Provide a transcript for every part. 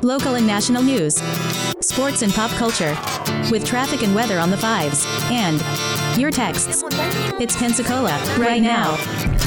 local and national news, sports and pop culture, with traffic and weather on the fives, and your texts. It's Pensacola, right now.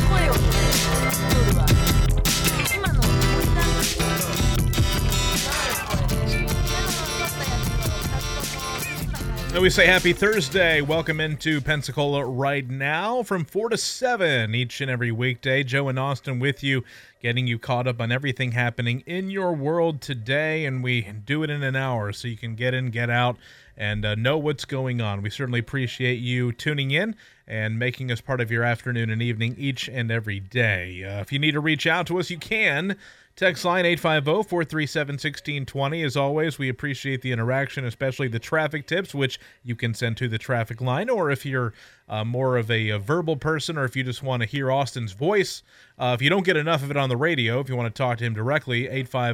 And we say happy Thursday. Welcome into Pensacola right now from 4 to 7 each and every weekday. Joe and Austin with you, getting you caught up on everything happening in your world today. And we do it in an hour so you can get in, get out, and know what's going on. We certainly appreciate you tuning in and making us part of your afternoon and evening each and every day. If you need to reach out to us, you can. Text line 850-437-1620. As always, we appreciate the interaction, especially the traffic tips, which you can send to the traffic line. Or if you're more of a verbal person, or if you just want to hear Austin's voice, if you don't get enough of it on the radio, if you want to talk to him directly,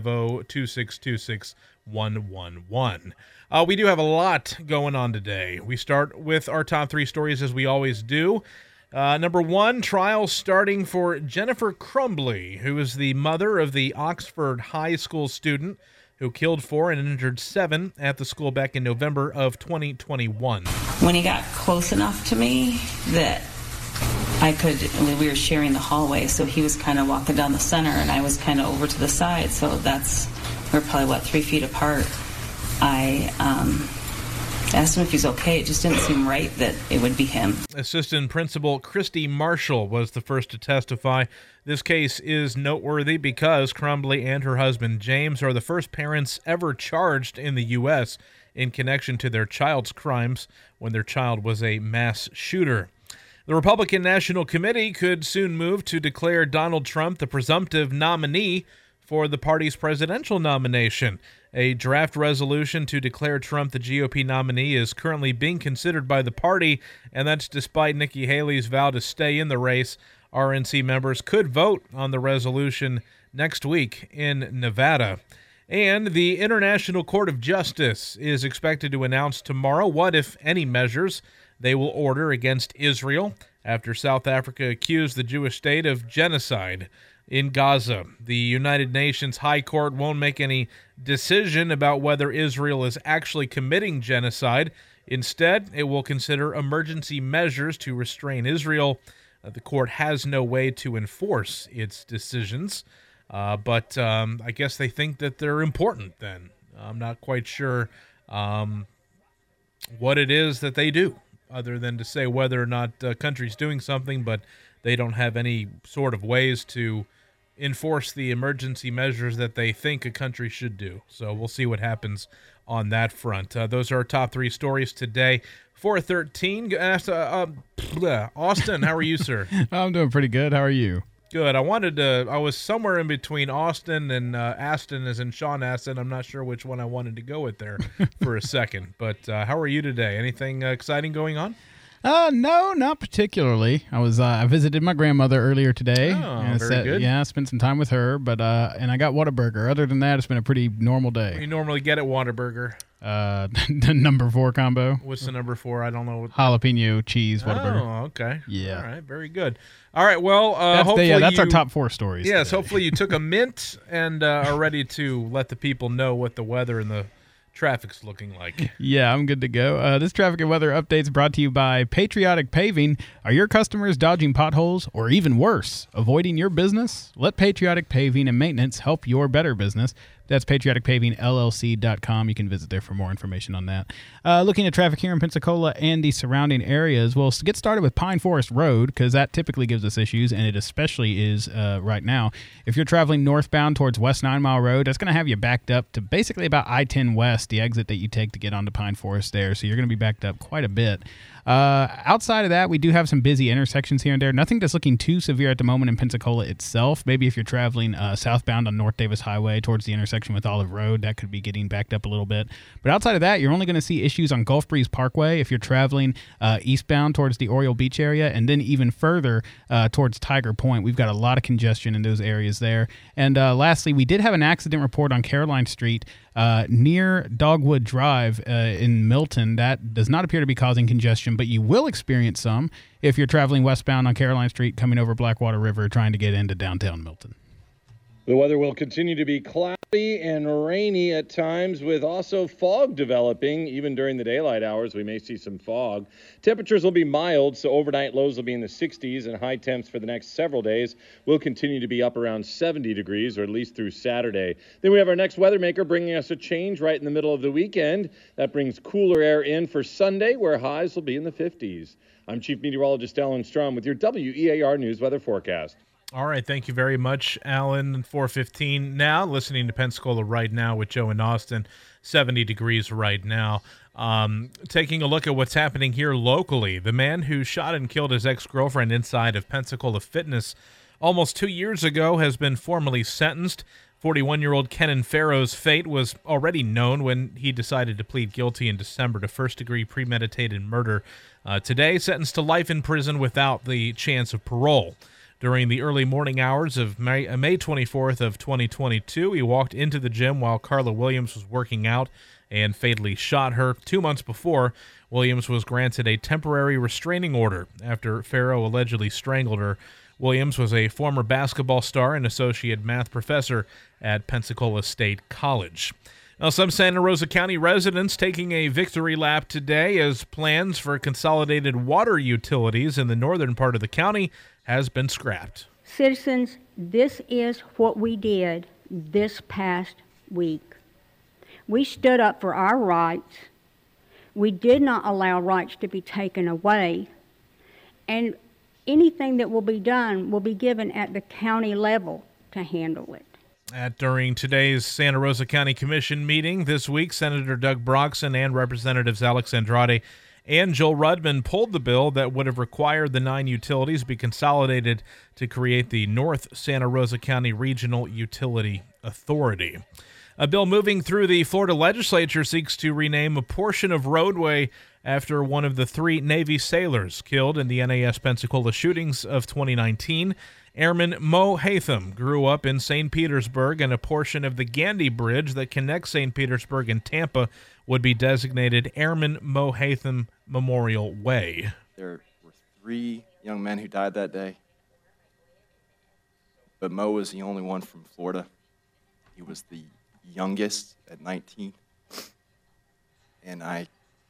850-2626-111. We do have a lot going on today. We start with our top three stories as we always do. Number one, trial starting for Jennifer Crumbley, who is the mother of the Oxford High School student who killed 4 and injured 7 at the school back in November of 2021. When he got close enough to me that we were sharing the hallway, so he was kind of walking down the center and I was kind of over to the side, so we're probably, 3 feet apart. I asked him if he's okay. It just didn't seem right that it would be him. Assistant Principal Christy Marshall was the first to testify. This case is noteworthy because Crumbley and her husband James are the first parents ever charged in the U.S. in connection to their child's crimes when their child was a mass shooter. The Republican National Committee could soon move to declare Donald Trump the presumptive nominee for the party's presidential nomination. A draft resolution to declare Trump the GOP nominee is currently being considered by the party, and that's despite Nikki Haley's vow to stay in the race. RNC members could vote on the resolution next week in Nevada. And the International Court of Justice is expected to announce tomorrow what, if any, measures they will order against Israel after South Africa accused the Jewish state of genocide in Gaza. The United Nations High Court won't make any decision about whether Israel is actually committing genocide. Instead, it will consider emergency measures to restrain Israel. The court has no way to enforce its decisions, but I guess they think that they're important then. I'm not quite sure what it is that they do, other than to say whether or not a country's doing something, but they don't have any sort of ways to enforce the emergency measures that they think a country should do. So we'll see what happens on that front. Those are our top three stories today. 413. Austin, how are you, sir? I'm doing pretty good. How are you? Good. I was somewhere in between Austin and Aston, as in Sean Aston. I'm not sure which one I wanted to go with there for a second. But how are you today? Anything exciting going on? No, not particularly. I visited my grandmother earlier today. Oh, very good. Yeah, spent some time with her, but and I got Whataburger. Other than that, it's been a pretty normal day. What do you normally get at Whataburger? The number 4 combo. What's the number 4? I don't know. Jalapeno cheese Whataburger. Oh, okay. Yeah. All right, very good. All right, well, hopefully that's our top 4 stories. Yes, today. Hopefully you took a mint and are ready to let the people know what the weather and the traffic's looking like. Yeah, I'm good to go. This traffic and weather update's brought to you by Patriotic Paving. Are your customers dodging potholes or even worse, avoiding your business? Let Patriotic Paving and Maintenance help your better business. That's patrioticpavingllc.com. You can visit there for more information on that. Looking at traffic here in Pensacola and the surrounding areas, we'll get started with Pine Forest Road because that typically gives us issues, and it especially is right now. If you're traveling northbound towards West 9 Mile Road, that's going to have you backed up to basically about I-10 West, the exit that you take to get onto Pine Forest there. So you're going to be backed up quite a bit. Outside of that, we do have some busy intersections here and there. Nothing that's looking too severe at the moment in Pensacola itself. Maybe if you're traveling southbound on North Davis Highway towards the intersection with Olive Road, that could be getting backed up a little bit. But outside of that, you're only going to see issues on Gulf Breeze Parkway if you're traveling eastbound towards the Oriole Beach area, and then even further towards Tiger Point. We've got a lot of congestion in those areas there. And lastly, we did have an accident report on Caroline Street near Dogwood Drive in Milton. That does not appear to be causing congestion, but you will experience some if you're traveling westbound on Caroline Street coming over Blackwater River trying to get into downtown Milton. The weather will continue to be cloudy And rainy at times, with also fog developing. Even during the daylight hours, we may see some fog. Temperatures will be mild, so overnight lows will be in the 60s, and high temps for the next several days will continue to be up around 70 degrees, or at least through Saturday. Then we have our next weather maker bringing us a change right in the middle of the weekend. That brings cooler air in for Sunday, where highs will be in the 50s. I'm Chief Meteorologist Alan Strom with your WEAR News Weather Forecast. All right, thank you very much, Alan. 4:15 now, listening to Pensacola right now with Joe and Austin, 70 degrees right now. Taking a look at what's happening here locally. The man who shot and killed his ex-girlfriend inside of Pensacola Fitness almost 2 years ago has been formally sentenced. 41-year-old Kenan Farrow's fate was already known when he decided to plead guilty in December to first-degree premeditated murder. Today, sentenced to life in prison without the chance of parole. During the early morning hours of May 24th of 2022, he walked into the gym while Carla Williams was working out and fatally shot her. 2 months before, Williams was granted a temporary restraining order after Farrow allegedly strangled her. Williams was a former basketball star and associate math professor at Pensacola State College. Now, some Santa Rosa County residents taking a victory lap today as plans for consolidated water utilities in the northern part of the county has been scrapped. Citizens, this is what we did this past week. We stood up for our rights. We did not allow rights to be taken away. And anything that will be done will be given at the county level to handle it. During today's Santa Rosa County Commission meeting this week, Senator Doug Broxson and Representatives Alex Andrade and Joel Rudman pulled the bill that would have required the 9 utilities be consolidated to create the North Santa Rosa County Regional Utility Authority. A bill moving through the Florida legislature seeks to rename a portion of roadway after one of the 3 Navy sailors killed in the NAS Pensacola shootings of 2019. Airman Mo Hatham grew up in St. Petersburg, and a portion of the Gandy Bridge that connects St. Petersburg and Tampa would be designated Airman Mo Hatham Memorial Way. There were 3 young men who died that day, but Mo was the only one from Florida. He was the youngest at 19, and I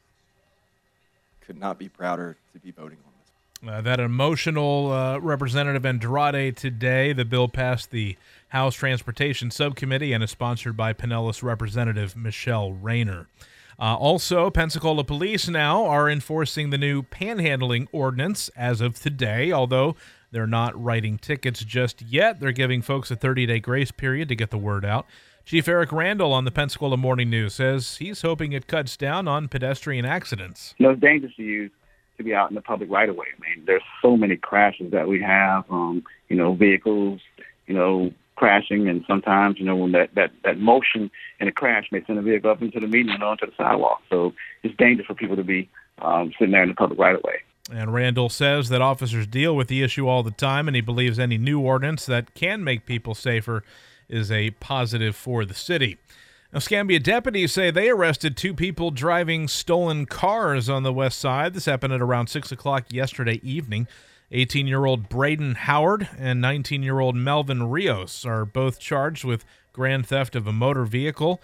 could not be prouder to be voting on this. That emotional Representative Andrade today. The bill passed the House Transportation Subcommittee and is sponsored by Pinellas Representative Michelle Rayner. Also, Pensacola police now are enforcing the new panhandling ordinance as of today, although they're not writing tickets just yet. They're giving folks a 30-day grace period to get the word out. Chief Eric Randall on the Pensacola Morning News says he's hoping it cuts down on pedestrian accidents. It's dangerous to be out in the public right away. I mean, there's so many crashes that we have, vehicles, crashing, and sometimes, when that motion in a crash may send a vehicle up into the median and onto the sidewalk. So it's dangerous for people to be sitting there in the public right away. And Randall says that officers deal with the issue all the time, and he believes any new ordinance that can make people safer is a positive for the city. Now, Escambia deputies say they arrested 2 people driving stolen cars on the west side. This happened at around 6 o'clock yesterday evening. 18-year-old Braden Howard and 19-year-old Melvin Rios are both charged with grand theft of a motor vehicle,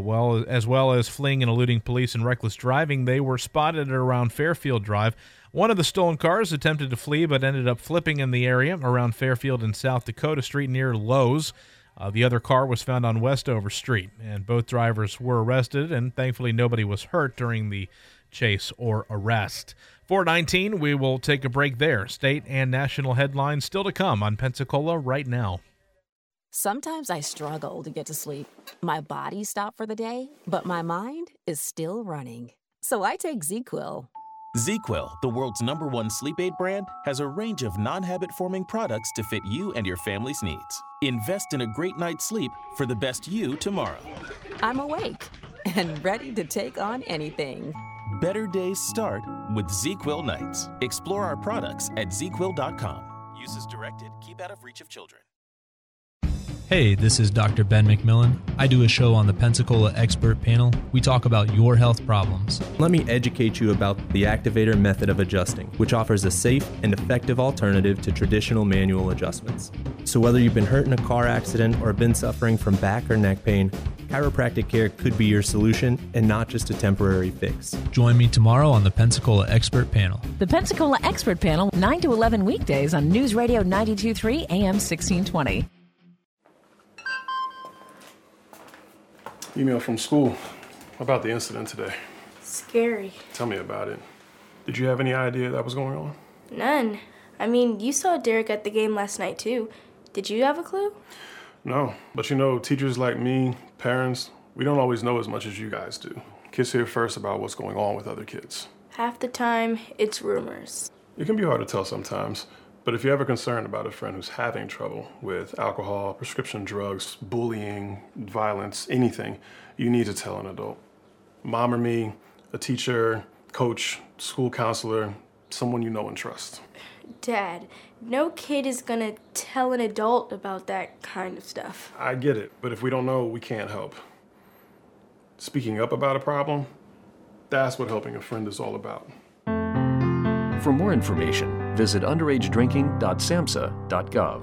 as well as fleeing and eluding police and reckless driving. They were spotted at around Fairfield Drive. One of the stolen cars attempted to flee but ended up flipping in the area around Fairfield and South Dakota Street near Lowe's. The other car was found on Westover Street, and both drivers were arrested, and thankfully nobody was hurt during the chase or arrest. 4:19, we will take a break there. State and national headlines still to come on Pensacola right now. Sometimes I struggle to get to sleep. My body stopped for the day, but my mind is still running. So I take ZzzQuil. ZzzQuil, the world's #1 sleep aid brand, has a range of non-habit-forming products to fit you and your family's needs. Invest in a great night's sleep for the best you tomorrow. I'm awake and ready to take on anything. Better days start with ZzzQuil nights. Explore our products at ZzzQuil.com. Use as directed. Keep out of reach of children. Hey, this is Dr. Ben McMillan. I do a show on the Pensacola Expert Panel. We talk about your health problems. Let me educate you about the Activator method of adjusting, which offers a safe and effective alternative to traditional manual adjustments. So whether you've been hurt in a car accident or been suffering from back or neck pain, chiropractic care could be your solution and not just a temporary fix. Join me tomorrow on the Pensacola Expert Panel. The Pensacola Expert Panel, 9 to 11 weekdays on News Radio 92.3 AM 1620. Email from school about the incident today. Scary. Tell me about it. Did you have any idea that was going on? None. I mean, you saw Derek at the game last night, too. Did you have a clue? No, but teachers like me, parents, we don't always know as much as you guys do. Kids hear first about what's going on with other kids. Half the time, it's rumors. It can be hard to tell sometimes, but if you're ever concerned about a friend who's having trouble with alcohol, prescription drugs, bullying, violence, anything, you need to tell an adult. Mom or me, a teacher, coach, school counselor, someone you know and trust. Dad, no kid is gonna tell an adult about that kind of stuff. I get it, but if we don't know, we can't help. Speaking up about a problem, that's what helping a friend is all about. For more information, visit underagedrinking.samhsa.gov.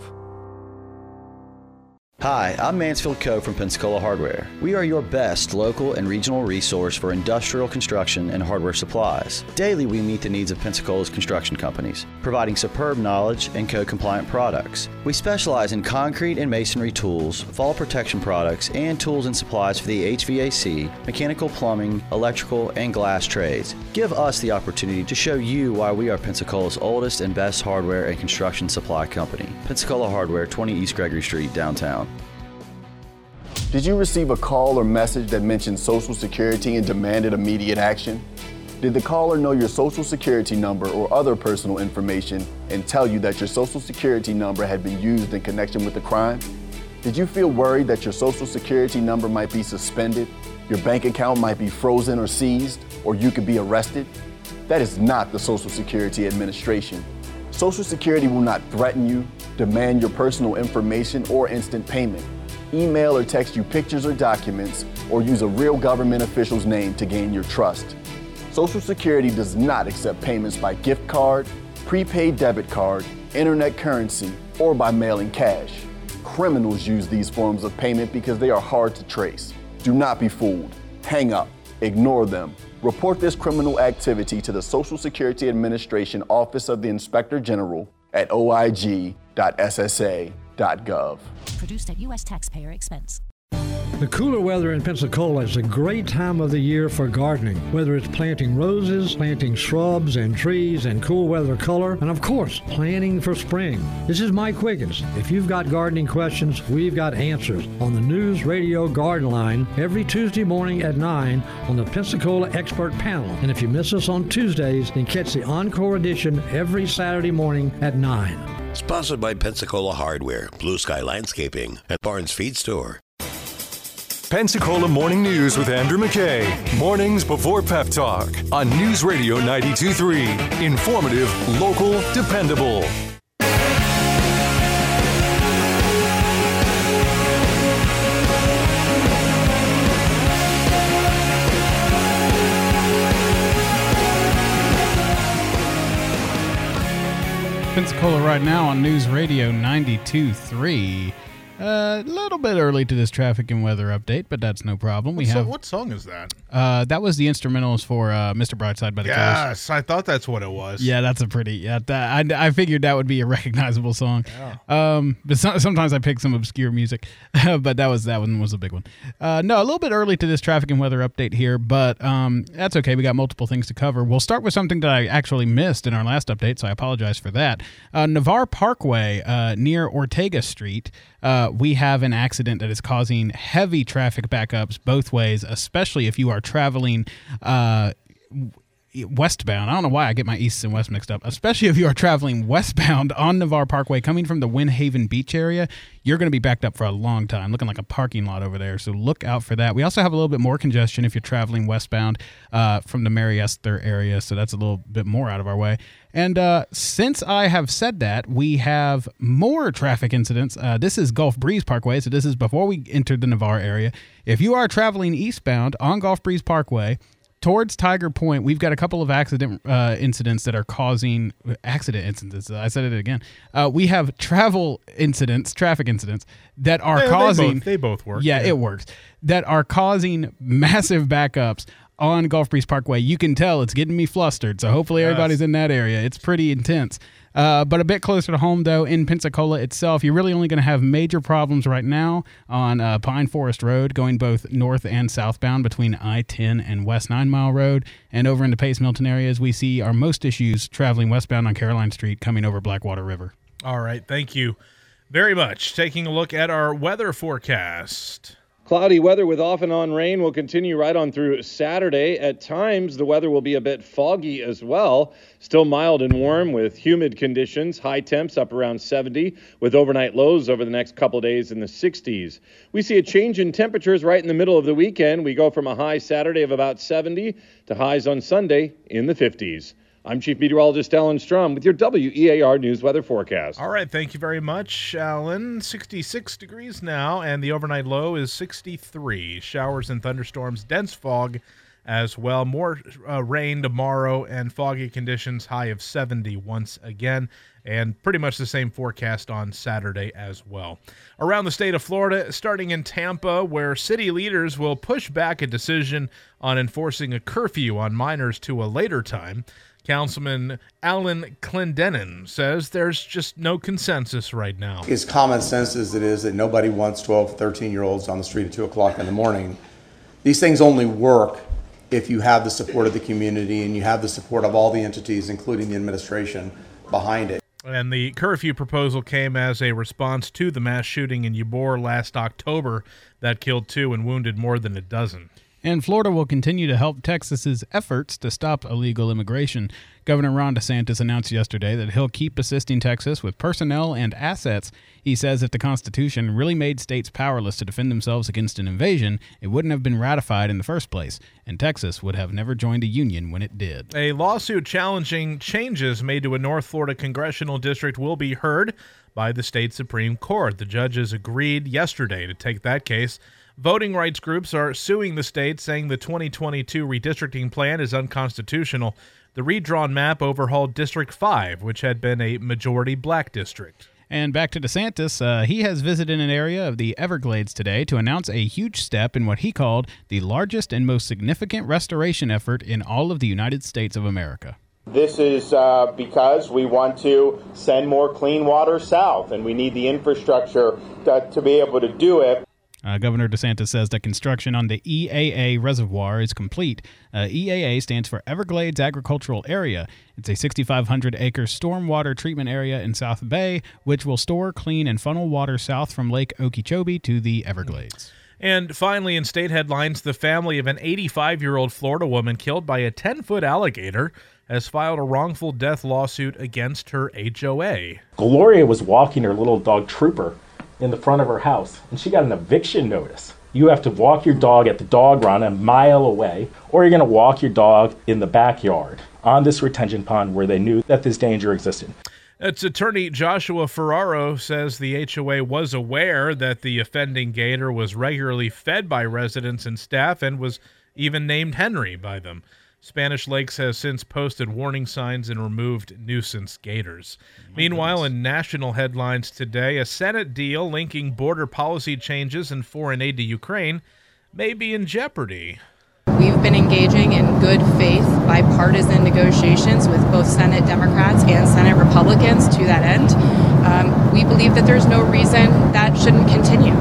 Hi, I'm Mansfield Coe from Pensacola Hardware. We are your best local and regional resource for industrial construction and hardware supplies. Daily, we meet the needs of Pensacola's construction companies, providing superb knowledge and code-compliant products. We specialize in concrete and masonry tools, fall protection products, and tools and supplies for the HVAC, mechanical plumbing, electrical, and glass trades. Give us the opportunity to show you why we are Pensacola's oldest and best hardware and construction supply company. Pensacola Hardware, 20 East Gregory Street, downtown. Did you receive a call or message that mentioned Social Security and demanded immediate action? Did the caller know your Social Security number or other personal information and tell you that your Social Security number had been used in connection with the crime? Did you feel worried that your Social Security number might be suspended, your bank account might be frozen or seized, or you could be arrested? That is not the Social Security Administration. Social Security will not threaten you, demand your personal information, or instant payment. Email or text you pictures or documents, or use a real government official's name to gain your trust. Social Security does not accept payments by gift card, prepaid debit card, internet currency, or by mailing cash. Criminals use these forms of payment because they are hard to trace. Do not be fooled. Hang up. Ignore them. Report this criminal activity to the Social Security Administration Office of the Inspector General at oig.ssa.gov. Produced at U.S. taxpayer expense. The cooler weather in Pensacola is a great time of the year for gardening, whether it's planting roses, planting shrubs and trees and cool weather color, and of course, planning for spring. This is Mike Wiggins. If you've got gardening questions, we've got answers on the News Radio Garden Line every Tuesday morning at 9 on the Pensacola Expert Panel. And if you miss us on Tuesdays, then catch the encore edition every Saturday morning at 9. Sponsored by Pensacola Hardware, Blue Sky Landscaping, and Barnes Feed Store. Pensacola Morning News with Andrew McKay. Mornings before Pep Talk on News Radio 92.3. Informative, local, dependable. Pensacola right now on News Radio 92.3. A little bit early to this traffic and weather update, but that's no problem. What song is that? That was the instrumentals for Mr. Brightside by the Killers. Yes, I thought that's what it was. Yeah, that's a pretty. Yeah, I figured that would be a recognizable song. Yeah. But sometimes I pick some obscure music, but that one was a big one. No, a little bit early to this traffic and weather update here, but that's okay. We got multiple things to cover. We'll start with something that I actually missed in our last update, so I apologize for that. Navarre Parkway near Ortega Street. We have an accident that is causing heavy traffic backups both ways, especially if you are traveling westbound, I don't know why I get my east and west mixed up, especially if you are traveling westbound on Navarre Parkway coming from the Windhaven Beach area, you're going to be backed up for a long time, looking like a parking lot over there. So look out for that. We also have a little bit more congestion if you're traveling westbound from the Mary Esther area, so that's a little bit more out of our way. And since I have said that, we have more traffic incidents. This is Gulf Breeze Parkway, so this is before we entered the Navarre area. If you are traveling eastbound on Gulf Breeze Parkway towards Tiger Point, we've got a couple of accident incidents that are causing accident incidents. I said it again. We have traffic incidents that are causing. They both work. Yeah, it works. That are causing massive backups on Gulf Breeze Parkway. You can tell it's getting me flustered, so hopefully everybody's in that area. It's pretty intense. But a bit closer to home, though, in Pensacola itself, you're really only going to have major problems right now on Pine Forest Road, going both north and southbound between I-10 and West 9 Mile Road. And over into Pace Milton areas, we see our most issues traveling westbound on Caroline Street coming over Blackwater River. All right, thank you very much. Taking a look at our weather forecast. Cloudy weather with off and on rain will continue right on through Saturday. At times, the weather will be a bit foggy as well. Still mild and warm with humid conditions. High temps up around 70 with overnight lows over the next couple days in the 60s. We see a change in temperatures right in the middle of the weekend. We go from a high Saturday of about 70 to highs on Sunday in the 50s. I'm Chief Meteorologist Alan Strum with your WEAR News Weather Forecast. All right, thank you very much, Alan. 66 degrees now, and the overnight low is 63. Showers and thunderstorms, dense fog as well. More rain tomorrow and foggy conditions, high of 70 once again, and pretty much the same forecast on Saturday as well. Around the state of Florida, starting in Tampa, where city leaders will push back a decision on enforcing a curfew on minors to a later time. Councilman Alan Clendenin says there's just no consensus right now. As common sense as it is that nobody wants 12, 13-year-olds on the street at 2 o'clock in the morning, these things only work if you have the support of the community and you have the support of all the entities, including the administration, behind it. And the curfew proposal came as a response to the mass shooting in Ybor last October that killed 2 and wounded more than a dozen. And Florida will continue to help Texas's efforts to stop illegal immigration. Governor Ron DeSantis announced yesterday that he'll keep assisting Texas with personnel and assets. He says if the Constitution really made states powerless to defend themselves against an invasion, it wouldn't have been ratified in the first place, and Texas would have never joined a union when it did. A lawsuit challenging changes made to a North Florida congressional district will be heard by the state Supreme Court. The judges agreed yesterday to take that case. Voting rights groups are suing the state, saying the 2022 redistricting plan is unconstitutional. The redrawn map overhauled District 5, which had been a majority black district. And back to DeSantis, he has visited an area of the Everglades today to announce a huge step in what he called the largest and most significant restoration effort in all of the United States of America. This is because we want to send more clean water south, and we need the infrastructure to be able to do it. Governor DeSantis says that construction on the EAA reservoir is complete. EAA stands for Everglades Agricultural Area. It's a 6,500-acre stormwater treatment area in South Bay, which will store, clean, and funnel water south from Lake Okeechobee to the Everglades. And finally, in state headlines, the family of an 85-year-old Florida woman killed by a 10-foot alligator has filed a wrongful death lawsuit against her HOA. Gloria was walking her little dog Trooper in the front of her house, and she got an eviction notice. You have to walk your dog at the dog run a mile away, or you're going to walk your dog in the backyard on this retention pond where they knew that this danger existed. Its attorney Joshua Ferraro says the HOA was aware that the offending gator was regularly fed by residents and staff and was even named Henry by them. Spanish Lakes has since posted warning signs and removed nuisance gators. Meanwhile, in national headlines today, a Senate deal linking border policy changes and foreign aid to Ukraine may be in jeopardy. We've been engaging in good faith bipartisan negotiations with both Senate Democrats and Senate Republicans to that end. We believe that there's no reason that shouldn't continue.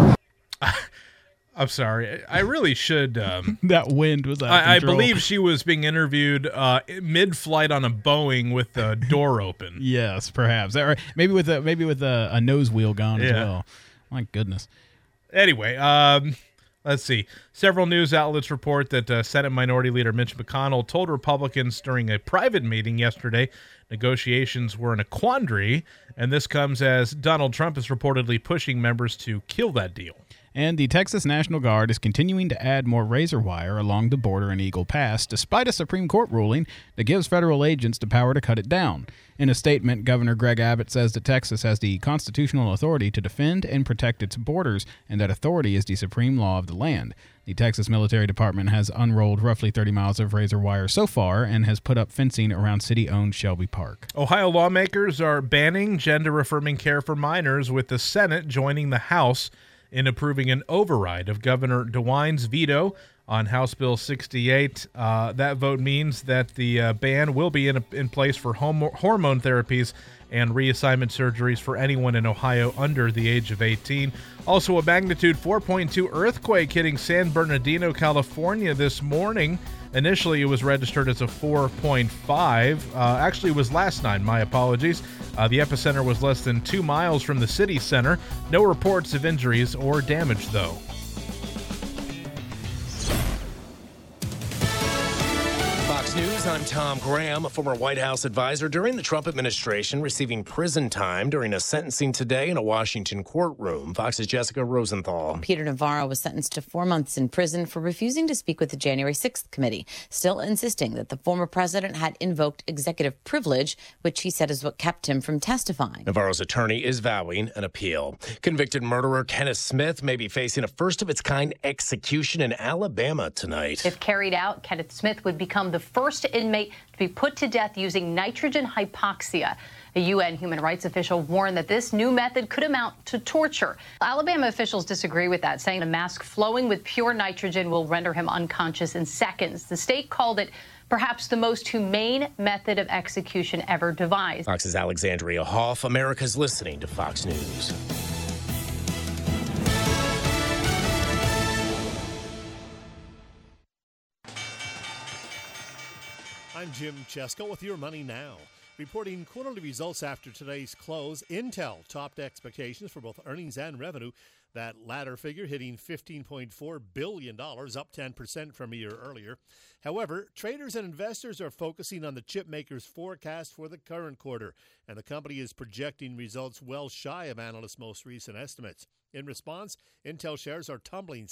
I'm sorry. I really should. That wind was out of I control. believe she was being interviewed mid-flight on a Boeing with the door open. Yes, perhaps. Or maybe with a nose wheel gone as well. My goodness. Anyway, Let's see. Several news outlets report that Senate Minority Leader Mitch McConnell told Republicans during a private meeting yesterday negotiations were in a quandary, and this comes as Donald Trump is reportedly pushing members to kill that deal. And the Texas National Guard is continuing to add more razor wire along the border in Eagle Pass, despite a Supreme Court ruling that gives federal agents the power to cut it down. In a statement, Governor Greg Abbott says that Texas has the constitutional authority to defend and protect its borders, and that authority is the supreme law of the land. The Texas Military Department has unrolled roughly 30 miles of razor wire so far and has put up fencing around city-owned Shelby Park. Ohio lawmakers are banning gender-affirming care for minors, with the Senate joining the House in approving an override of Governor DeWine's veto on House Bill 68. That vote means that the ban will be in place for hormone therapies and reassignment surgeries for anyone in Ohio under the age of 18. Also, a magnitude 4.2 earthquake hitting San Bernardino, California this morning. Initially, it was registered as a 4.5. Actually, it was last night. My apologies. The epicenter was less than 2 miles from the city center. No reports of injuries or damage, though. Fox News, I'm Tom Graham, a former White House advisor during the Trump administration, receiving prison time during a sentencing today in a Washington courtroom. Fox's Jessica Rosenthal. Peter Navarro was sentenced to 4 months in prison for refusing to speak with the January 6th committee, still insisting that the former president had invoked executive privilege, which he said is what kept him from testifying. Navarro's attorney is vowing an appeal. Convicted murderer Kenneth Smith may be facing a first-of-its-kind execution in Alabama tonight. If carried out, Kenneth Smith would become the first inmate to be put to death using nitrogen hypoxia. A UN human rights official warned that this new method could amount to torture. Alabama officials disagree with that, saying a mask flowing with pure nitrogen will render him unconscious in seconds. The state called it perhaps the most humane method of execution ever devised. Fox's Alexandria Hoff. America's listening to Fox News. I'm Jim Chesko with Your Money Now. Reporting quarterly results after today's close, Intel topped expectations for both earnings and revenue. That latter figure hitting $15.4 billion, up 10% from a year earlier. However, traders and investors are focusing on the chip maker's forecast for the current quarter, and the company is projecting results well shy of analysts' most recent estimates. In response, Intel shares are tumbling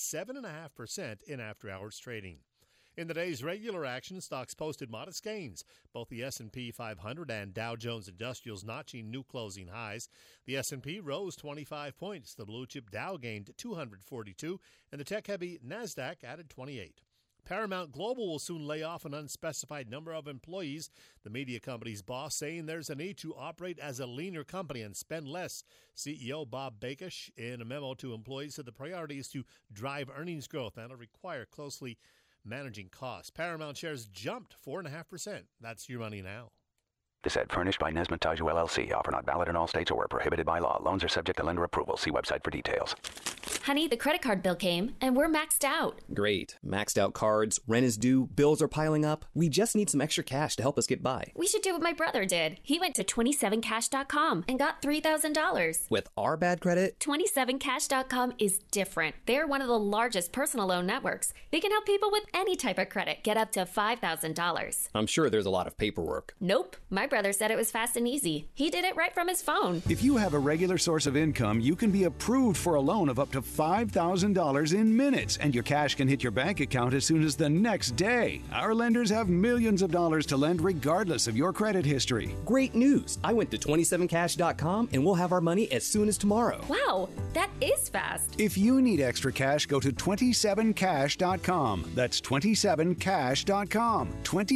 7.5% in after-hours trading. In the day's regular action, stocks posted modest gains. Both the S&P 500 and Dow Jones Industrials notching new closing highs. The S&P rose 25 points. The blue-chip Dow gained 242, and the tech-heavy NASDAQ added 28. Paramount Global will soon lay off an unspecified number of employees. The media company's boss saying there's a need to operate as a leaner company and spend less. CEO Bob Bakish, in a memo to employees, said the priority is to drive earnings growth and will require closely managing costs. Paramount shares jumped 4.5%. That's Your Money Now. This ad furnished by Nesmith Taju LLC. Offer not valid in all states or where prohibited by law. Loans are subject to lender approval. See website for details. Honey, the credit card bill came, and we're maxed out. Great. Maxed out cards, rent is due, bills are piling up. We just need some extra cash to help us get by. We should do what my brother did. He went to 27cash.com and got $3,000. With our bad credit? 27cash.com is different. They're one of the largest personal loan networks. They can help people with any type of credit get up to $5,000. I'm sure there's a lot of paperwork. Nope. My brother said it was fast and easy. He did it right from his phone. If you have a regular source of income, you can be approved for a loan of up to $5,000 in minutes, and your cash can hit your bank account as soon as the next day. Our lenders have millions of dollars to lend regardless of your credit history. Great news! I went to 27cash.com and we'll have our money as soon as tomorrow. Wow, that is fast. If you need extra cash, go to 27cash.com. That's 27cash.com.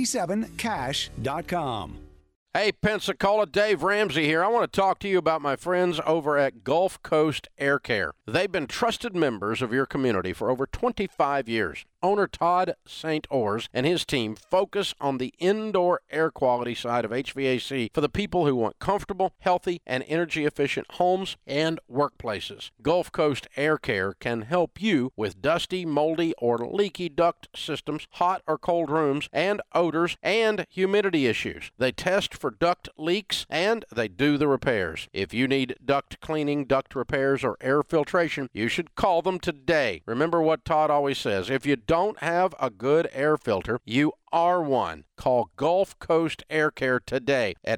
27cash.com. Hey, Pensacola, Dave Ramsey here. I want to talk to you about my friends over at Gulf Coast Air Care. They've been trusted members of your community for over 25 years. Owner Todd St. Ors and his team focus on the indoor air quality side of HVAC for the people who want comfortable, healthy, and energy-efficient homes and workplaces. Gulf Coast Air Care can help you with dusty, moldy, or leaky duct systems, hot or cold rooms, and odors and humidity issues. They test for duct duct leaks, and they do the repairs. If you need duct cleaning, duct repairs, or air filtration, you should call them today. Remember what Todd always says, if you don't have a good air filter, you are one. Call Gulf Coast Air Care today at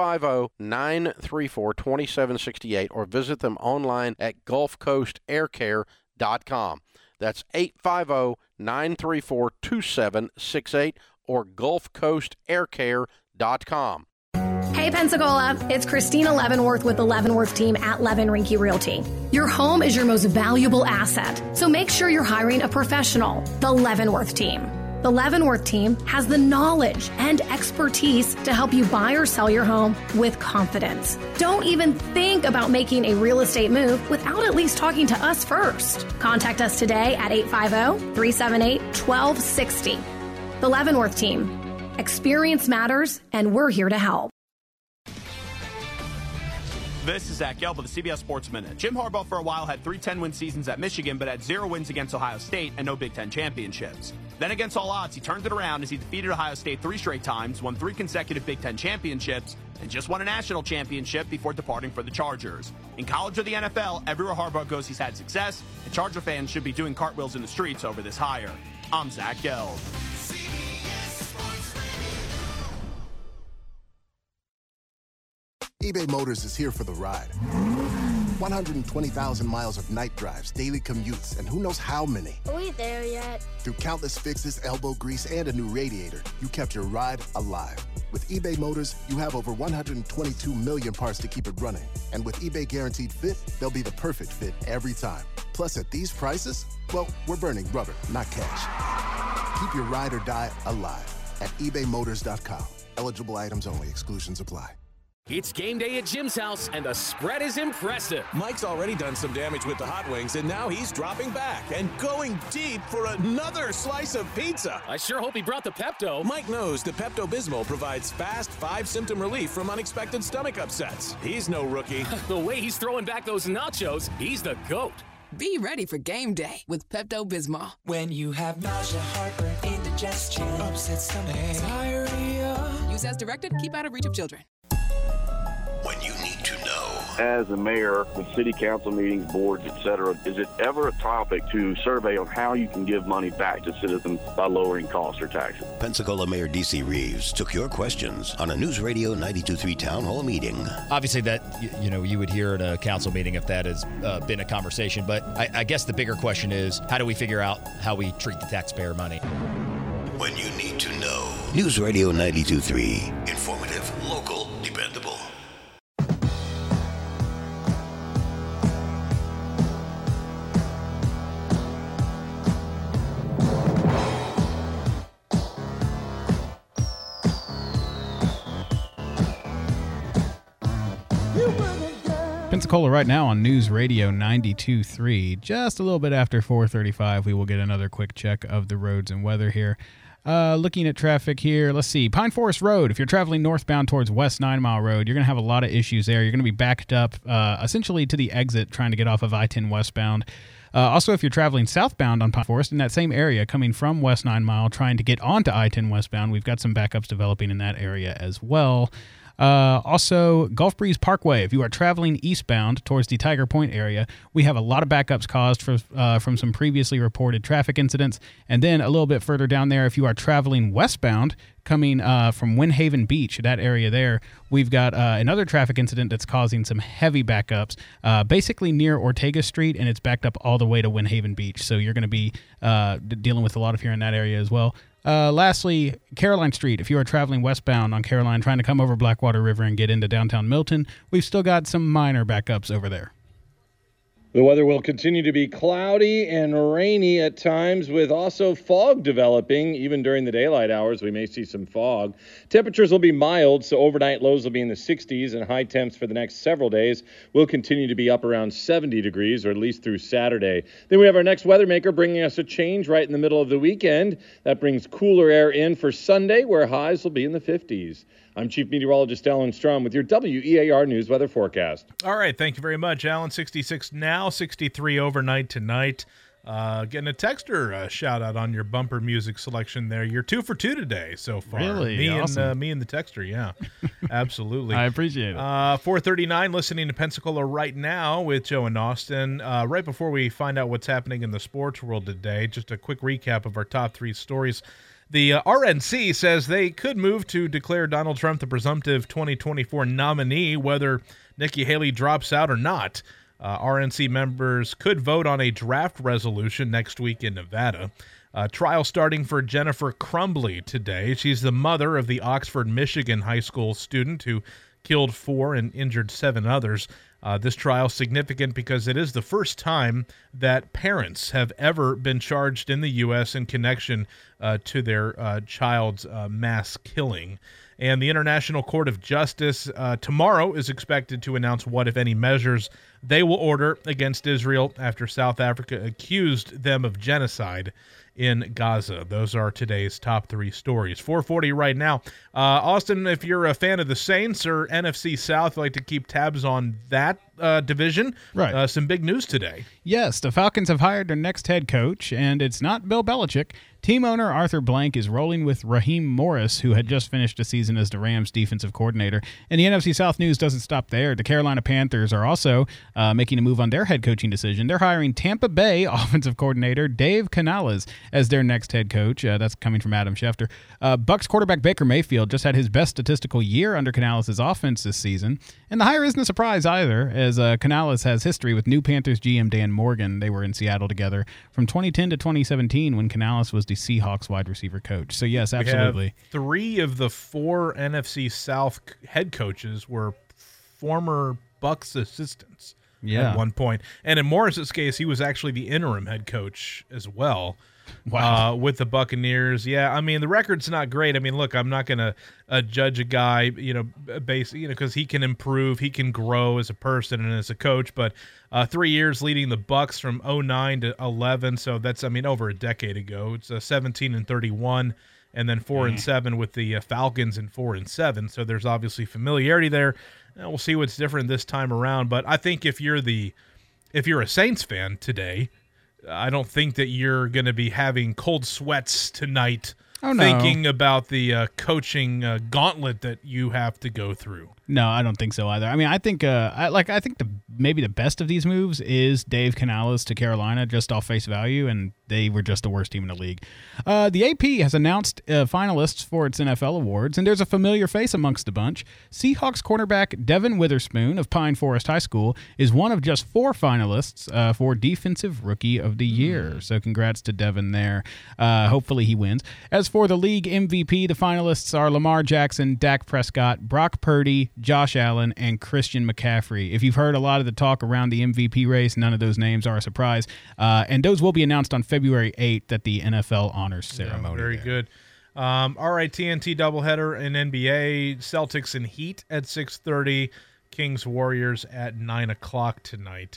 850-934-2768 or visit them online at gulfcoastaircare.com. That's 850-934-2768 or gulfcoastaircare.com. Hey Pensacola, it's Christina Leavenworth with the Leavenworth team at Levin Rinke Realty. Your home is your most valuable asset, so make sure you're hiring a professional, the Leavenworth team. The Leavenworth team has the knowledge and expertise to help you buy or sell your home with confidence. Don't even think about making a real estate move without at least talking to us first. Contact us today at 850-378-1260. The Leavenworth team. Experience matters, and we're here to help. This is Zach Gelb with the CBS Sports Minute. Jim Harbaugh for a while had 3 10-win seasons at Michigan, but had 0 wins against Ohio State and no Big Ten championships. Then against all odds, he turned it around as he defeated Ohio State 3 straight times, won 3 consecutive Big Ten championships, and just won a national championship before departing for the Chargers. In college or the NFL, everywhere Harbaugh goes, he's had success, and Charger fans should be doing cartwheels in the streets over this hire. I'm Zach Gelb. eBay Motors is here for the ride. 120,000 miles of night drives, daily commutes, and who knows how many. Are we there yet? Through countless fixes, elbow grease, and a new radiator, you kept your ride alive. With eBay Motors, you have over 122 million parts to keep it running. And with eBay Guaranteed Fit, they'll be the perfect fit every time. Plus, at these prices, well, we're burning rubber, not cash. Keep your ride or die alive at ebaymotors.com. Eligible items only. Exclusions apply. It's game day at Jim's house, and the spread is impressive. Mike's already done some damage with the hot wings, and now he's dropping back and going deep for another slice of pizza. I sure hope he brought the Pepto. Mike knows the Pepto-Bismol provides fast 5-symptom relief from unexpected stomach upsets. He's no rookie. The way he's throwing back those nachos, he's the GOAT. Be ready for game day with Pepto-Bismol. When you have nausea, heartburn, indigestion, upset stomach, diarrhea. Use as directed. Keep out of reach of children. When you need to know. As a mayor, with city council meetings, boards, etc., is it ever a topic to survey on how you can give money back to citizens by lowering costs or taxes? Pensacola Mayor D.C. Reeves took your questions on a News Radio 92.3 Town Hall meeting. Obviously, that you would hear at a council meeting if that has been a conversation. But I guess the bigger question is, how do we figure out how we treat the taxpayer money? When you need to know. News Radio 92.3. Informative, local, dependable. Pensacola right now on News Radio 92.3. Just a little bit after 4:35, we will get another quick check of the roads and weather here. Looking at traffic here, let's see. Pine Forest Road, if you're traveling northbound towards West 9 Mile Road, you're going to have a lot of issues there. You're going to be backed up essentially to the exit trying to get off of I-10 westbound. Also, if you're traveling southbound on Pine Forest in that same area coming from West 9 Mile trying to get onto I-10 westbound, we've got some backups developing in that area as well. Also, Gulf Breeze Parkway, if you are traveling eastbound towards the Tiger Point area, we have a lot of backups caused from some previously reported traffic incidents. And then a little bit further down there, if you are traveling westbound coming from Windhaven Beach, that area there, we've got another traffic incident that's causing some heavy backups, basically near Ortega Street, and it's backed up all the way to Windhaven Beach. So you're going to be dealing with a lot of here in that area as well. Lastly, Caroline Street. If you are traveling westbound on Caroline trying to come over Blackwater River and get into downtown Milton, we've still got some minor backups over there. The weather will continue to be cloudy and rainy at times, with also fog developing. Even during the daylight hours, we may see some fog. Temperatures will be mild, so overnight lows will be in the 60s, and high temps for the next several days will continue to be up around 70 degrees, or at least through Saturday. Then we have our next weather maker bringing us a change right in the middle of the weekend. That brings cooler air in for Sunday, where highs will be in the 50s. I'm Chief Meteorologist Alan Strom with your WEAR News weather forecast. All right, thank you very much, Alan. 66 now, 63 overnight tonight. Getting a texter shout out on your bumper music selection there. You're 2 for 2 today so far. Really? Me Awesome. and me and the texter, yeah. Absolutely. I appreciate it. 4:39, listening to Pensacola right now with Joe and Austin. Right before we find out what's happening in the sports world today, just a quick recap of our top 3 stories. The RNC says they could move to declare Donald Trump the presumptive 2024 nominee, whether Nikki Haley drops out or not. RNC members could vote on a draft resolution next week in Nevada. Trial starting for Jennifer Crumbley today. She's the mother of the Oxford, Michigan high school student who killed 4 and injured 7 others. This trial is significant because it is the first time that parents have ever been charged in the U.S. in connection to their child's mass killing. And the International Court of Justice tomorrow is expected to announce what, if any, measures they will order against Israel after South Africa accused them of genocide in Gaza. Those are today's top 3 stories. 4:40 right now. Austin, if you're a fan of the Saints or NFC South, like to keep tabs on that division. Right. Some big news today. Yes, the Falcons have hired their next head coach, and it's not Bill Belichick. Team owner Arthur Blank is rolling with Raheem Morris, who had just finished a season as the Rams' defensive coordinator. And the NFC South news doesn't stop there. The Carolina Panthers are also making a move on their head coaching decision. They're hiring Tampa Bay offensive coordinator Dave Canales as their next head coach. That's coming from Adam Schefter. Bucs quarterback Baker Mayfield just had his best statistical year under Canales' offense this season. And the hire isn't a surprise either, as Canales has history with new Panthers GM Dan Morgan. They were in Seattle together from 2010 to 2017 when Canales was the Seahawks wide receiver coach. So, yes, absolutely. We have 3 of the 4 NFC South head coaches were former Bucs assistants at one point. And in Morris's case, he was actually the interim head coach as well. Wow. With the Buccaneers. Yeah, I mean, the record's not great. I mean, look, I'm not going to judge a guy, because he can improve, he can grow as a person and as a coach, but 3 years leading the Bucs from 2009 to 11, so that's, over a decade ago. It's 17-31, and then 4-7 with the Falcons and 4-7, so there's obviously familiarity there. We'll see what's different this time around, but I think if you're a Saints fan today, I don't think that you're going to be having cold sweats tonight thinking about the coaching gauntlet that you have to go through. No, I don't think so either. I mean, I think maybe the best of these moves is Dave Canales to Carolina, just off face value, and they were just the worst team in the league. The AP has announced finalists for its NFL awards, and there's a familiar face amongst the bunch. Seahawks cornerback Devin Witherspoon of Pine Forest High School is one of just 4 finalists for Defensive Rookie of the Year. So congrats to Devin there. Hopefully he wins. As for the league MVP, the finalists are Lamar Jackson, Dak Prescott, Brock Purdy, Josh Allen, and Christian McCaffrey. If you've heard a lot of the talk around the MVP race, none of those names are a surprise. And those will be announced on February 8th at the NFL Honors Ceremony. Very good. All right, TNT doubleheader in NBA, Celtics and Heat at 6:30, Kings Warriors at 9 o'clock tonight.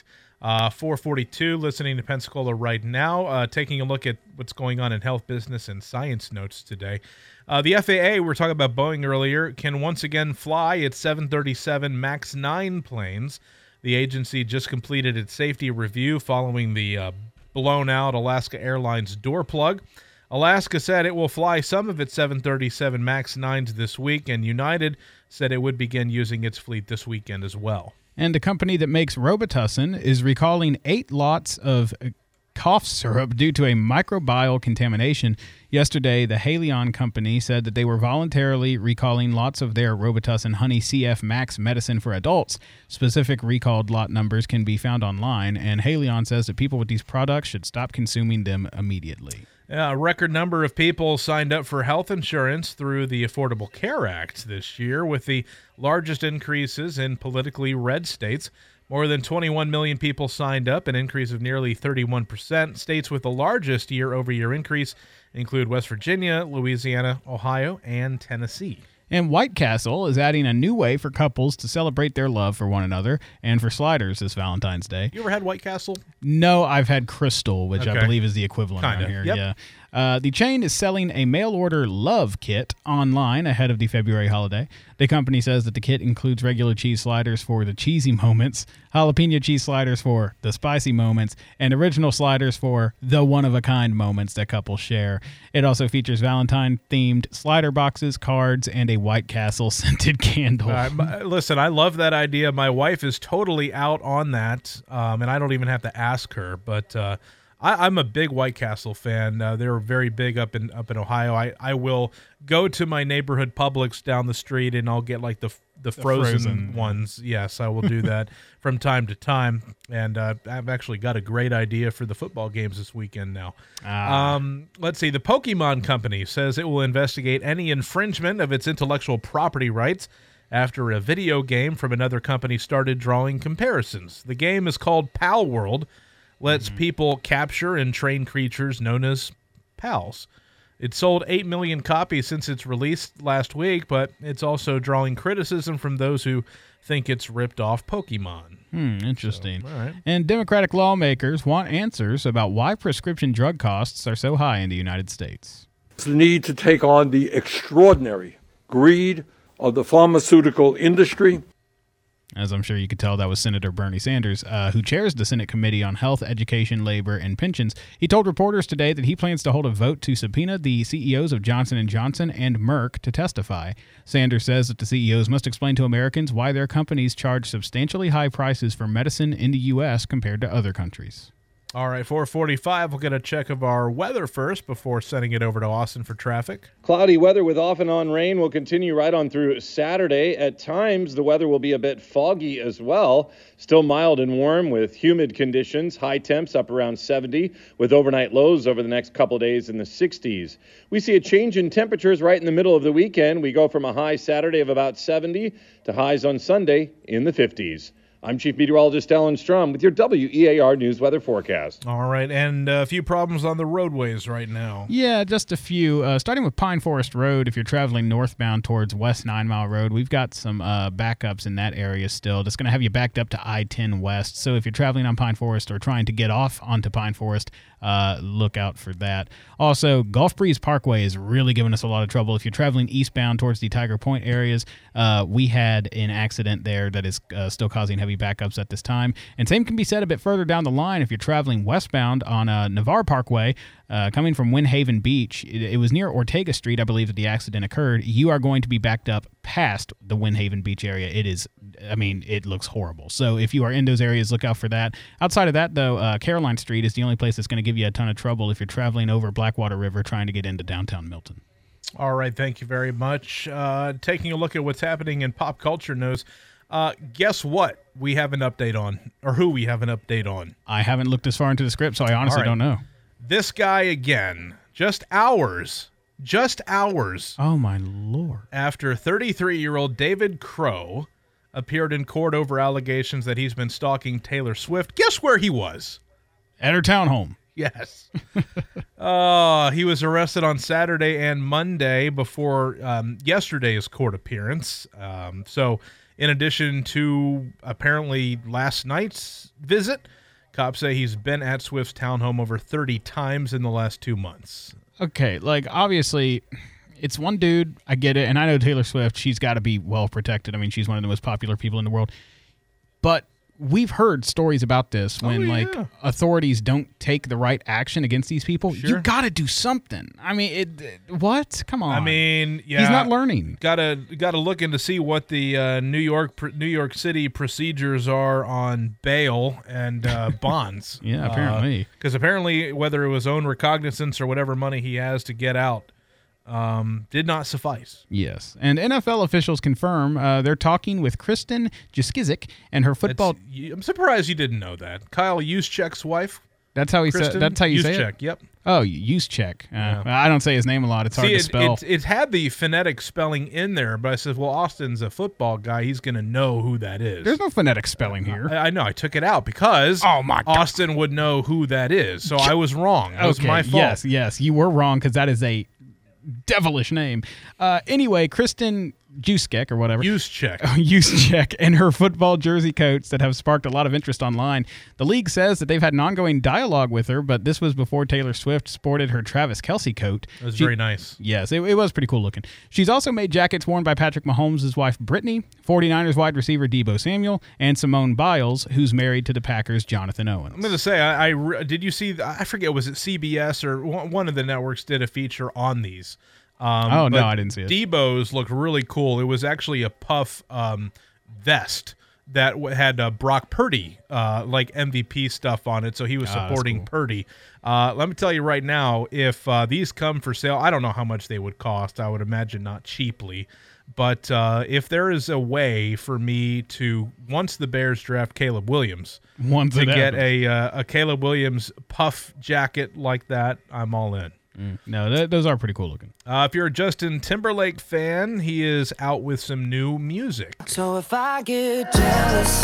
4:42, listening to Pensacola right now, taking a look at what's going on in health, business, and science notes today. The FAA, we were talking about Boeing earlier, can once again fly its 737 MAX 9 planes. The agency just completed its safety review following the blown-out Alaska Airlines door plug. Alaska said it will fly some of its 737 MAX 9s this week, and United said it would begin using its fleet this weekend as well. And the company that makes Robitussin is recalling 8 lots of cough syrup due to a microbial contamination. Yesterday, the Haleon company said that they were voluntarily recalling lots of their Robitussin Honey CF Max medicine for adults. Specific recalled lot numbers can be found online, and Haleon says that people with these products should stop consuming them immediately. A record number of people signed up for health insurance through the Affordable Care Act this year, with the largest increases in politically red states. More than 21 million people signed up, an increase of nearly 31%. States with the largest year-over-year increase include West Virginia, Louisiana, Ohio, and Tennessee. And White Castle is adding a new way for couples to celebrate their love for one another and for sliders this Valentine's Day. You ever had White Castle? No, I've had Crystal, which I believe is the equivalent Kinda. around here. Yep. The chain is selling a mail-order love kit online ahead of the February holiday. The company says that the kit includes regular cheese sliders for the cheesy moments, jalapeno cheese sliders for the spicy moments, and original sliders for the one-of-a-kind moments that couples share. It also features Valentine-themed slider boxes, cards, and a White Castle scented candle. Listen, I love that idea. My wife is totally out on that, and I don't even have to ask her, but I'm a big White Castle fan. They're very big up in Ohio. I will go to my neighborhood Publix down the street, and I'll get like the frozen ones. Yes, I will do that from time to time. And I've actually got a great idea for the football games this weekend now. Let's see. The Pokemon Company says it will investigate any infringement of its intellectual property rights after a video game from another company started drawing comparisons. The game is called Pal World. Lets people capture and train creatures known as pals. It sold 8 million copies since its release last week, but it's also drawing criticism from those who think it's ripped off Pokemon. Interesting. So, all right. And Democratic lawmakers want answers about why prescription drug costs are so high in the United States. It's the need to take on the extraordinary greed of the pharmaceutical industry. As I'm sure you could tell, that was Senator Bernie Sanders, who chairs the Senate Committee on Health, Education, Labor, and Pensions. He told reporters today that he plans to hold a vote to subpoena the CEOs of Johnson & Johnson and Merck to testify. Sanders says that the CEOs must explain to Americans why their companies charge substantially high prices for medicine in the U.S. compared to other countries. All right, 4:45, we'll get a check of our weather first before sending it over to Austin for traffic. Cloudy weather with off and on rain will continue right on through Saturday. At times, the weather will be a bit foggy as well. Still mild and warm with humid conditions. High temps up around 70 with overnight lows over the next couple of days in the 60s. We see a change in temperatures right in the middle of the weekend. We go from a high Saturday of about 70 to highs on Sunday in the 50s. I'm Chief Meteorologist Alan Strum with your WEAR News Weather Forecast. All right, and a few problems on the roadways right now. Yeah, just a few. Starting with Pine Forest Road, if you're traveling northbound towards West 9 Mile Road, we've got some backups in that area still. That's going to have you backed up to I-10 West. So if you're traveling on Pine Forest or trying to get off onto Pine Forest, look out for that. Also, Gulf Breeze Parkway is really giving us a lot of trouble. If you're traveling eastbound towards the Tiger Point areas, we had an accident there that is still causing heavy backups at this time. And same can be said a bit further down the line if you're traveling westbound on Navarre Parkway, coming from Windhaven Beach. It was near Ortega Street, I believe, that the accident occurred. You are going to be backed up past the Windhaven Beach area. It looks horrible. So if you are in those areas, look out for that. Outside of that, though, Caroline Street is the only place that's going to give you a ton of trouble if you're traveling over Blackwater River trying to get into downtown Milton. All right, thank you very much. Taking a look at what's happening in pop culture news. Guess what we have an update on, or who we have an update on? I haven't looked as far into the script, so I honestly don't know. This guy again, just hours. Oh, my Lord. After 33-year-old David Crow appeared in court over allegations that he's been stalking Taylor Swift. Guess where he was? At her townhome. Yes. He was arrested on Saturday and Monday before yesterday's court appearance. So in addition to apparently last night's visit, cops say he's been at Swift's townhome over 30 times in the last 2 months. Okay, obviously, it's one dude. I get it. And I know Taylor Swift, she's got to be well protected. I mean, she's one of the most popular people in the world. But we've heard stories about this when authorities don't take the right action against these people. Sure. You got to do something. I mean, what? Come on. I mean, yeah, he's not learning. Got to look into see what the New York City procedures are on bail and bonds. Yeah, apparently. Because apparently, whether it was own recognizance or whatever money he has to get out, did not suffice. Yes. And NFL officials confirm they're talking with Kristen Juszczyk and her football. I'm surprised you didn't know that. Kyle Juszczyk's wife. That's how he said. That's how you say it. Yep. Oh, Juszczyk. I don't say his name a lot. It's hard to spell. It had the phonetic spelling in there, but I said, well, Austin's a football guy. He's going to know who that is. There's no phonetic spelling here. I know. I took it out because Austin would know who that is. So I was wrong. That was my fault. Yes. You were wrong because that is a devilish name. Anyway, Kristen Juszczyk or whatever. Juszczyk. And her football jersey coats that have sparked a lot of interest online. The league says that they've had an ongoing dialogue with her, but this was before Taylor Swift sported her Travis Kelce coat. It was very nice. Yes, it was pretty cool looking. She's also made jackets worn by Patrick Mahomes' wife, Brittany, 49ers wide receiver Deebo Samuel, and Simone Biles, who's married to the Packers' Jonathan Owens. I'm going to say, did you see, I forget, was it CBS or one of the networks did a feature on these? No, I didn't see it. Debo's looked really cool. It was actually a puff vest that had Brock Purdy, like MVP stuff on it, so he was supporting Purdy. Let me tell you right now, if these come for sale, I don't know how much they would cost. I would imagine not cheaply. But if there is a way for me to, once the Bears draft Caleb Williams, to get a Caleb Williams puff jacket like that, I'm all in. No, those are pretty cool looking. If you're a Justin Timberlake fan, he is out with some new music. So if I get jealous,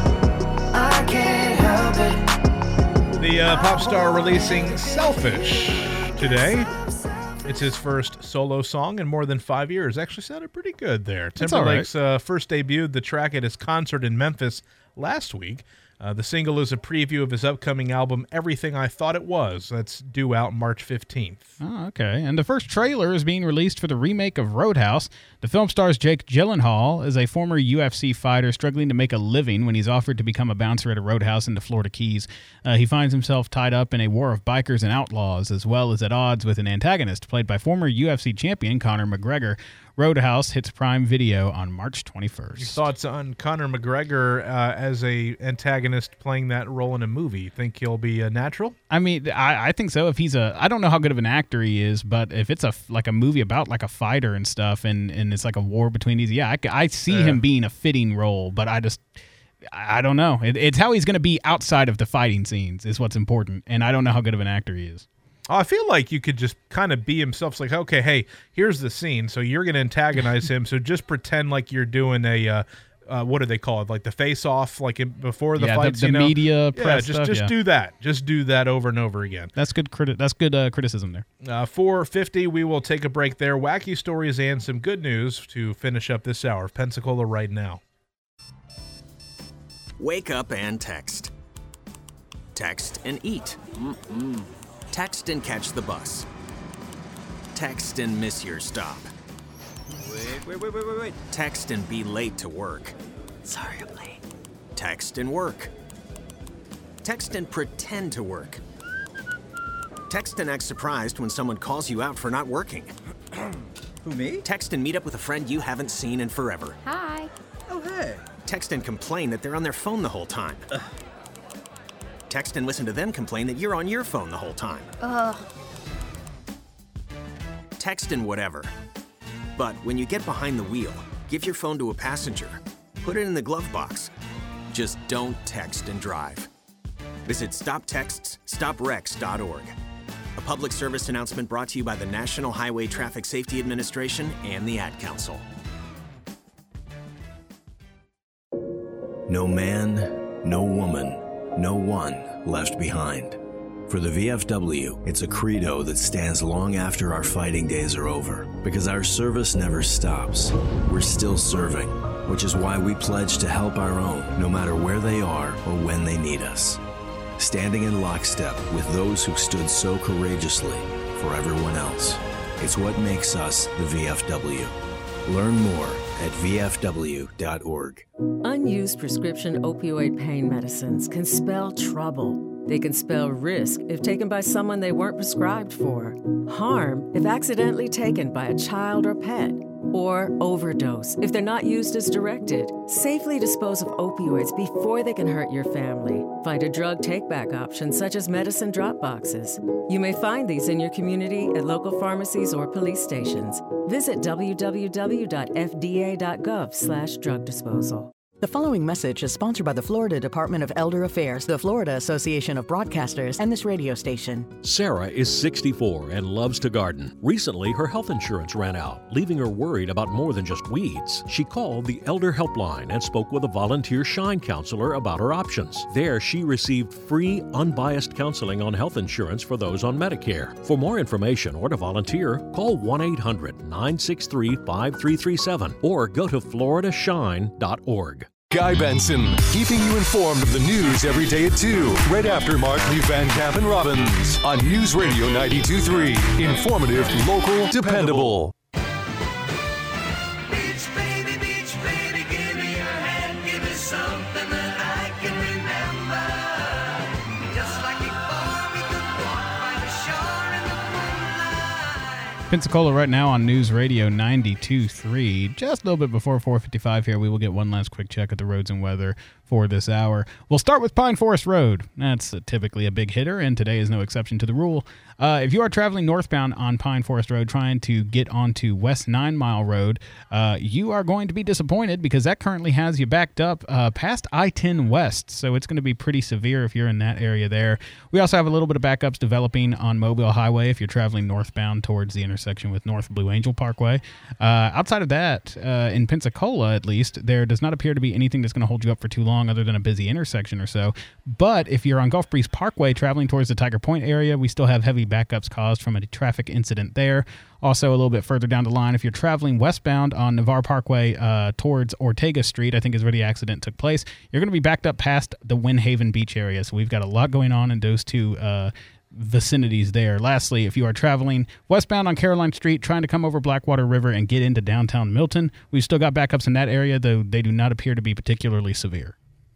I can't help it. The pop star releasing Selfish today. It's his first solo song in more than 5 years. Actually sounded pretty good there. Timberlake's first debuted the track at his concert in Memphis last week. The single is a preview of his upcoming album, Everything I Thought It Was. That's due out March 15th. Oh, okay. And the first trailer is being released for the remake of Roadhouse. The film stars Jake Gyllenhaal as a former UFC fighter struggling to make a living when he's offered to become a bouncer at a roadhouse in the Florida Keys. He finds himself tied up in a war of bikers and outlaws, as well as at odds with an antagonist played by former UFC champion Conor McGregor. Roadhouse hits Prime Video on March 21st. Your thoughts on Conor McGregor as a antagonist playing that role in a movie? Think he'll be a natural? I mean, I think so. If he's I don't know how good of an actor he is, but if it's like a movie about like a fighter and stuff, and it's like a war between these, I see him being a fitting role. But I don't know. It's how he's going to be outside of the fighting scenes is what's important, and I don't know how good of an actor he is. I feel like you could just kind of be himself. It's like, okay, hey, here's the scene. So you're going to antagonize him. So just pretend like you're doing a, what do they call it? Like the face-off, like before the fights. The media press stuff. Just do that. Just do that over and over again. That's good. That's good criticism there. 4:50, we will take a break there. Wacky stories and some good news to finish up this hour of Pensacola right now. Wake up and text. Text and eat. Text and catch the bus. Text and miss your stop. Wait. Text and be late to work. Sorry, I'm late. Text and work. Text and pretend to work. Text and act surprised when someone calls you out for not working. Who, me? Text and meet up with a friend you haven't seen in forever. Hi. Oh, hey. Text and complain that they're on their phone the whole time. Text and listen to them complain that you're on your phone the whole time. Text and whatever. But when you get behind the wheel, give your phone to a passenger. Put it in the glove box. Just don't text and drive. Visit StopTextsStopWrecks.org. A public service announcement brought to you by the National Highway Traffic Safety Administration and the Ad Council. No man, no woman, no one left behind. For the VFW, it's a credo that stands long after our fighting days are over, because our service never stops. We're still serving, which is why we pledge to help our own, no matter where they are or when they need us. Standing in lockstep with those who stood so courageously for everyone else. It's what makes us the VFW. Learn more at VFW.org. Unused prescription opioid pain medicines can spell trouble. They can spell risk if taken by someone they weren't prescribed for, harm if accidentally taken by a child or pet, or overdose if they're not used as directed. Safely dispose of opioids before they can hurt your family. Find a drug take-back option such as medicine drop boxes. You may find these in your community at local pharmacies or police stations. Visit www.fda.gov/drug disposal. The following message is sponsored by the Florida Department of Elder Affairs, the Florida Association of Broadcasters, and this radio station. Sarah is 64 and loves to garden. Recently, her health insurance ran out, leaving her worried about more than just weeds. She called the Elder Helpline and spoke with a volunteer Shine counselor about her options. There, she received free, unbiased counseling on health insurance for those on Medicare. For more information or to volunteer, call 1-800-963-5337 or go to floridashine.org. Guy Benson, keeping you informed of the news every day at 2, right after Mark Lee Van Camp and Robbins on News Radio 92.3. Informative, local, dependable. Beach baby, give me your hand, give me something that I can remember. Just like before, we could walk by the shore in the moonlight. Pensacola right now on News Radio 92.3. Just a little bit before 4:55 here, we will get one last quick check at the roads and weather for this hour. We'll start with Pine Forest Road. That's typically a big hitter, and today is no exception to the rule. If you are traveling northbound on Pine Forest Road trying to get onto West 9 Mile Road, you are going to be disappointed because that currently has you backed up past I-10 West, so it's going to be pretty severe if you're in that area there. We also have a little bit of backups developing on Mobile Highway if you're traveling northbound towards the intersection with North Blue Angel Parkway. Outside of that, in Pensacola at least, there does not appear to be anything that's going to hold you up for too long other than a busy intersection or so. But if you're on Gulf Breeze Parkway traveling towards the Tiger Point area, we still have heavy backups caused from a traffic incident there. Also, a little bit further down the line, if you're traveling westbound on Navarre Parkway towards Ortega Street, I think is where the accident took place, you're going to be backed up past the Windhaven Beach area. So we've got a lot going on in those two vicinities there. Lastly, if you are traveling westbound on Caroline Street trying to come over Blackwater River and get into downtown Milton, we've still got backups in that area, though they do not appear to be particularly severe.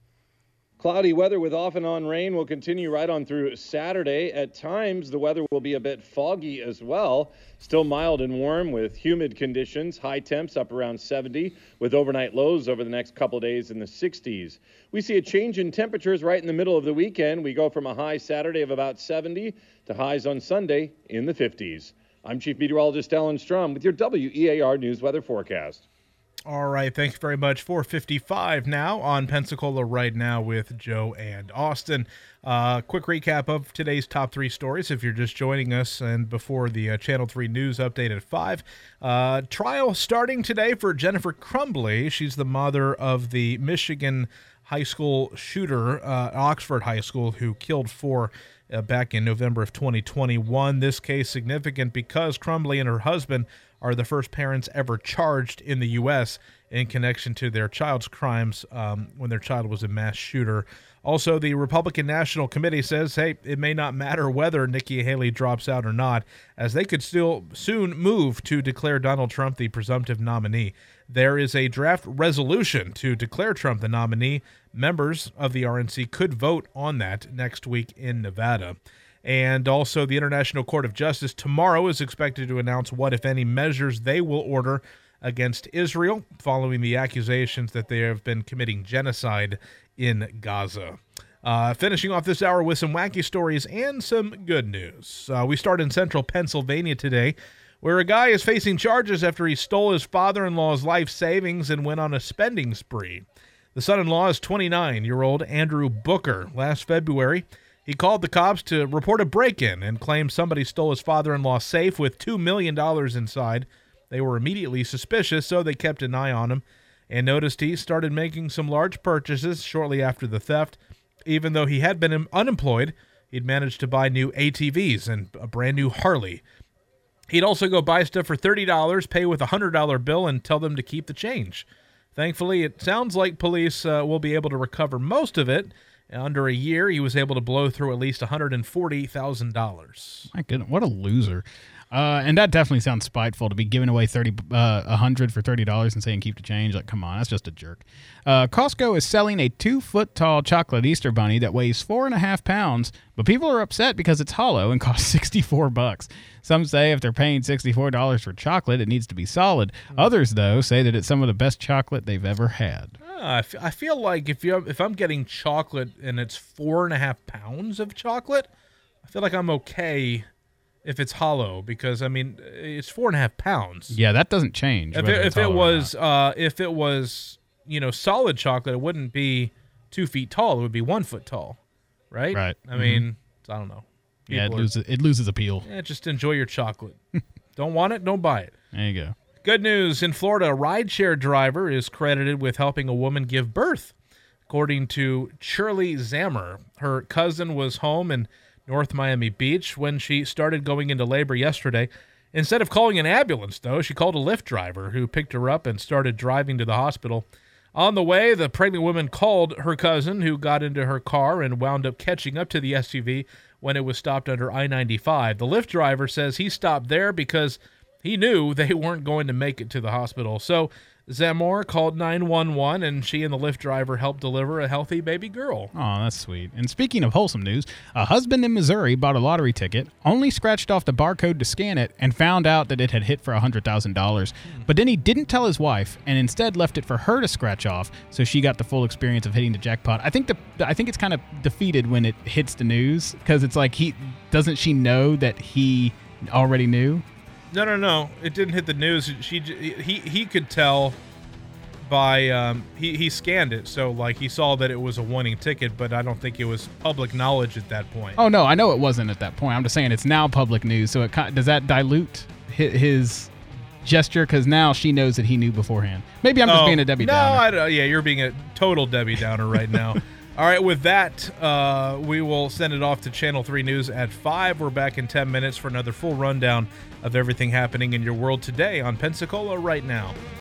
Cloudy weather with off and on rain will continue right on through Saturday. At times, the weather will be a bit foggy as well. Still mild and warm with humid conditions. High temps up around 70 with overnight lows over the next couple days in the 60s. We see a change in temperatures right in the middle of the weekend. We go from a high Saturday of about 70 to highs on Sunday in the 50s. I'm Chief Meteorologist Alan Strum with your WEAR News Weather Forecast. All right, thank you very much. 4:55 now on Pensacola Right Now with Joe and Austin. Quick recap of today's top three stories if you're just joining us, and before the Channel 3 news update at 5. Trial starting today for Jennifer Crumbley. She's the mother of the Michigan high school shooter, Oxford High School, who killed 4 back in November of 2021. This case significant because Crumbley and her husband are the first parents ever charged in the U.S. in connection to their child's crimes when their child was a mass shooter. Also, the Republican National Committee says, hey, it may not matter whether Nikki Haley drops out or not, as they could still soon move to declare Donald Trump the presumptive nominee. There is a draft resolution to declare Trump the nominee. Members of the RNC could vote on that next week in Nevada. And also, the International Court of Justice tomorrow is expected to announce what, if any, measures they will order against Israel following the accusations that they have been committing genocide in Gaza. Finishing off this hour with some wacky stories and some good news. We start in central Pennsylvania today, where a guy is facing charges after he stole his father-in-law's life savings and went on a spending spree. The son-in-law is 29-year-old Andrew Booker. Last February, he called the cops to report a break-in and claimed somebody stole his father-in-law's safe with $2 million inside. They were immediately suspicious, so they kept an eye on him and noticed he started making some large purchases shortly after the theft. Even though he had been unemployed, he'd managed to buy new ATVs and a brand new Harley. He'd also go buy stuff for $30, pay with a $100 bill, and tell them to keep the change. Thankfully, it sounds like police will be able to recover most of it. Under a year, he was able to blow through at least $140,000. My goodness, what a loser. And that definitely sounds spiteful to be giving away $100 for $30 and saying keep the change. Like, come on, that's just a jerk. Costco is selling a 2-foot-tall chocolate Easter bunny that weighs 4.5 pounds, but people are upset because it's hollow and costs $64. Some say if they're paying $64 for chocolate, it needs to be solid. Others, though, say that it's some of the best chocolate they've ever had. I feel like if I'm getting chocolate and it's 4.5 pounds of chocolate, I feel like I'm okay if it's hollow, because I mean it's 4.5 pounds. Yeah, that doesn't change. If it was solid chocolate, it wouldn't be 2 feet tall. It would be 1 foot tall, right? Right. I mean, I don't know. Yeah, People it loses appeal. Yeah, just enjoy your chocolate. Don't want it? Don't buy it. There you go. Good news. In Florida, a rideshare driver is credited with helping a woman give birth. According to Shirley Zammer, her cousin was home in North Miami Beach when she started going into labor yesterday. Instead of calling an ambulance, though, she called a Lyft driver who picked her up and started driving to the hospital. On the way, the pregnant woman called her cousin, who got into her car and wound up catching up to the SUV when it was stopped under I-95. The Lyft driver says he stopped there because he knew they weren't going to make it to the hospital. So Zamor called 911, and she and the Lyft driver helped deliver a healthy baby girl. Oh, that's sweet. And speaking of wholesome news, a husband in Missouri bought a lottery ticket, only scratched off the barcode to scan it, and found out that it had hit for $100,000. But then he didn't tell his wife, and instead left it for her to scratch off, so she got the full experience of hitting the jackpot. I think it's kind of defeated when it hits the news, because it's like doesn't she know that he already knew? No. It didn't hit the news. He could tell by he scanned it, so like he saw that it was a winning ticket, but I don't think it was public knowledge at that point. Oh no, I know it wasn't at that point. I'm just saying it's now public news. So does that dilute his gesture? Because now she knows that he knew beforehand. Maybe I'm just being a Debbie Downer. No, you're being a total Debbie Downer right now. All right, with that, we will send it off to Channel 3 News at 5. We're back in 10 minutes for another full rundown of everything happening in your world today on Pensacola Right Now.